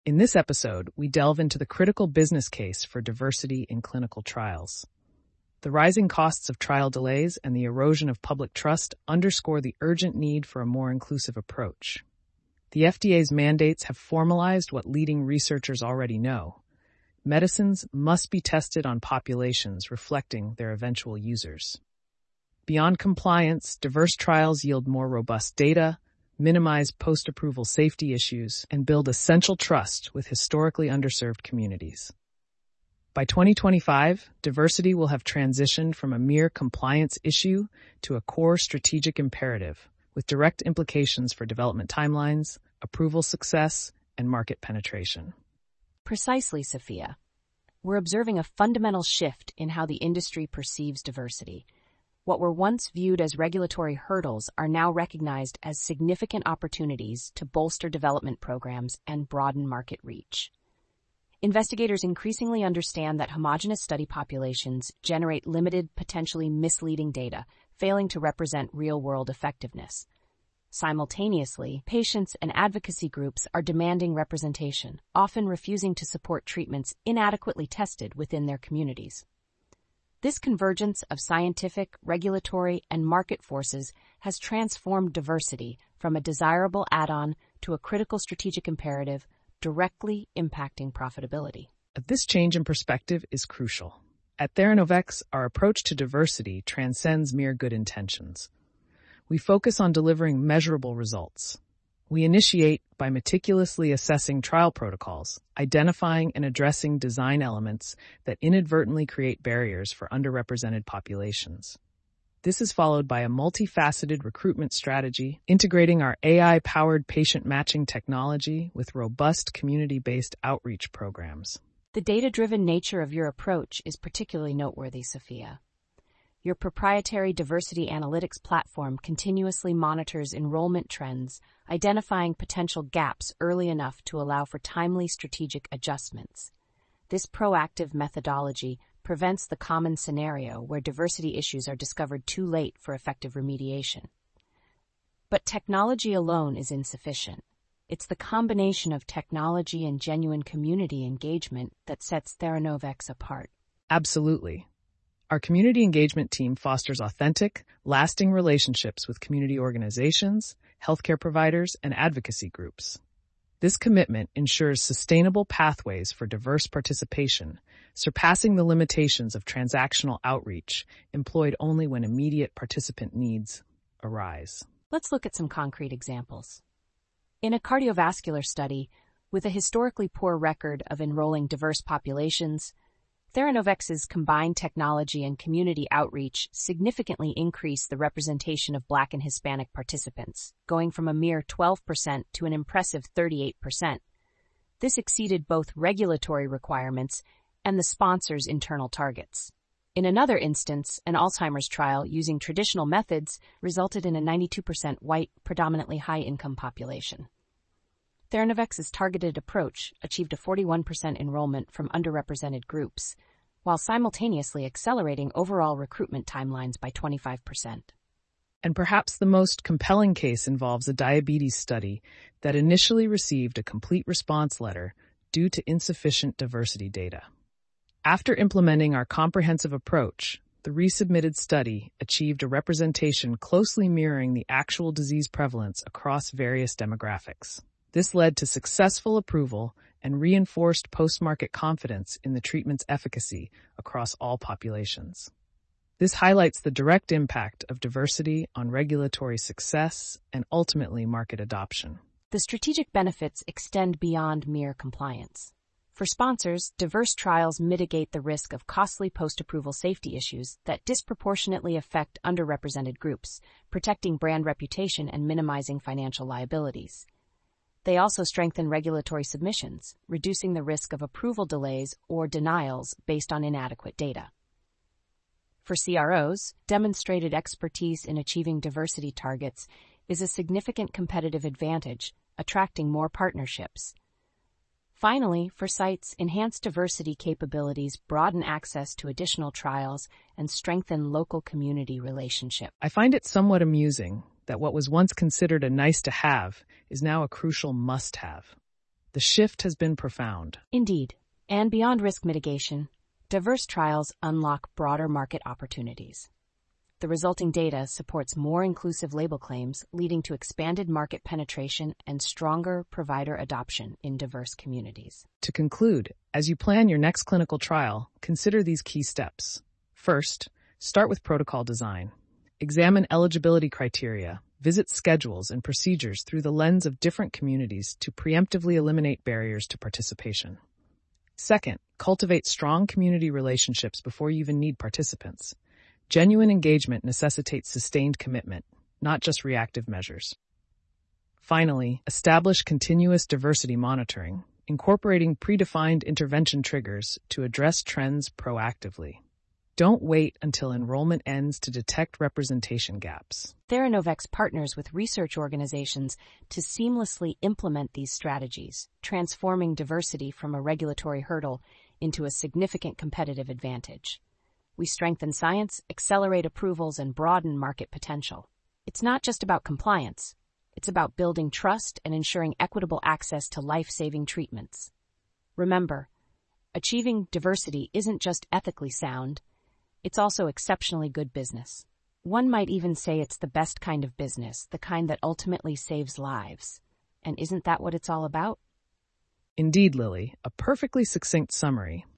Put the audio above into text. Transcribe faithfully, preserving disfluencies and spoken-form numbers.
In this episode, we delve into the critical business case for diversity in clinical trials. The rising costs of trial delays and the erosion of public trust underscore the urgent need for a more inclusive approach. The F D A's mandates have formalized what leading researchers already know. Medicines must be tested on populations reflecting their eventual users. Beyond compliance, diverse trials yield more robust data, minimize post-approval safety issues, and build essential trust with historically underserved communities. By twenty twenty-five, diversity will have transitioned from a mere compliance issue to a core strategic imperative, with direct implications for development timelines, approval success, and market penetration. Precisely, Sophia. We're observing a fundamental shift in how the industry perceives diversity. What were once viewed as regulatory hurdles are now recognized as significant opportunities to bolster development programs and broaden market reach. Investigators increasingly understand that homogeneous study populations generate limited, potentially misleading data, failing to represent real-world effectiveness. Simultaneously, patients and advocacy groups are demanding representation, often refusing to support treatments inadequately tested within their communities. This convergence of scientific, regulatory, and market forces has transformed diversity from a desirable add-on to a critical strategic imperative, directly impacting profitability. This change in perspective is crucial. At Theranovex, our approach to diversity transcends mere good intentions. We focus on delivering measurable results. We initiate by meticulously assessing trial protocols, identifying and addressing design elements that inadvertently create barriers for underrepresented populations. This is followed by a multifaceted recruitment strategy, integrating our A I-powered patient matching technology with robust community-based outreach programs. The data-driven nature of your approach is particularly noteworthy, Sophia. Your proprietary diversity analytics platform continuously monitors enrollment trends, identifying potential gaps early enough to allow for timely strategic adjustments. This proactive methodology prevents the common scenario where diversity issues are discovered too late for effective remediation. But technology alone is insufficient. It's the combination of technology and genuine community engagement that sets Theranovex apart. Absolutely. Our community engagement team fosters authentic, lasting relationships with community organizations, healthcare providers, and advocacy groups. This commitment ensures sustainable pathways for diverse participation, surpassing the limitations of transactional outreach employed only when immediate participant needs arise. Let's look at some concrete examples. In a cardiovascular study, with a historically poor record of enrolling diverse populations, Theranovex's combined technology and community outreach significantly increased the representation of Black and Hispanic participants, going from a mere twelve percent to an impressive thirty-eight percent. This exceeded both regulatory requirements and the sponsor's internal targets. In another instance, an Alzheimer's trial using traditional methods resulted in a ninety-two percent white, predominantly high-income population. Theranovex's targeted approach achieved a forty-one percent enrollment from underrepresented groups, while simultaneously accelerating overall recruitment timelines by twenty-five percent. And perhaps the most compelling case involves a diabetes study that initially received a complete response letter due to insufficient diversity data. After implementing our comprehensive approach, the resubmitted study achieved a representation closely mirroring the actual disease prevalence across various demographics. This led to successful approval and reinforced post-market confidence in the treatment's efficacy across all populations. This highlights the direct impact of diversity on regulatory success and ultimately market adoption. The strategic benefits extend beyond mere compliance. For sponsors, diverse trials mitigate the risk of costly post-approval safety issues that disproportionately affect underrepresented groups, protecting brand reputation and minimizing financial liabilities. They also strengthen regulatory submissions, reducing the risk of approval delays or denials based on inadequate data. For C R Os, demonstrated expertise in achieving diversity targets is a significant competitive advantage, attracting more partnerships. Finally, for sites, enhanced diversity capabilities broaden access to additional trials and strengthen local community relationships. I find it somewhat amusing that what was once considered a nice-to-have is now a crucial must-have. The shift has been profound. Indeed. And beyond risk mitigation, diverse trials unlock broader market opportunities. The resulting data supports more inclusive label claims, leading to expanded market penetration and stronger provider adoption in diverse communities. To conclude, as you plan your next clinical trial, consider these key steps. First, start with protocol design. Examine eligibility criteria, visit schedules and procedures through the lens of different communities to preemptively eliminate barriers to participation. Second, cultivate strong community relationships before you even need participants. Genuine engagement necessitates sustained commitment, not just reactive measures. Finally, establish continuous diversity monitoring, incorporating predefined intervention triggers to address trends proactively. Don't wait until enrollment ends to detect representation gaps. Theranovx partners with research organizations to seamlessly implement these strategies, transforming diversity from a regulatory hurdle into a significant competitive advantage. We strengthen science, accelerate approvals, and broaden market potential. It's not just about compliance. It's about building trust and ensuring equitable access to life-saving treatments. Remember, achieving diversity isn't just ethically sound, it's also exceptionally good business. One might even say it's the best kind of business, the kind that ultimately saves lives. And isn't that what it's all about? Indeed, Lily, a perfectly succinct summary.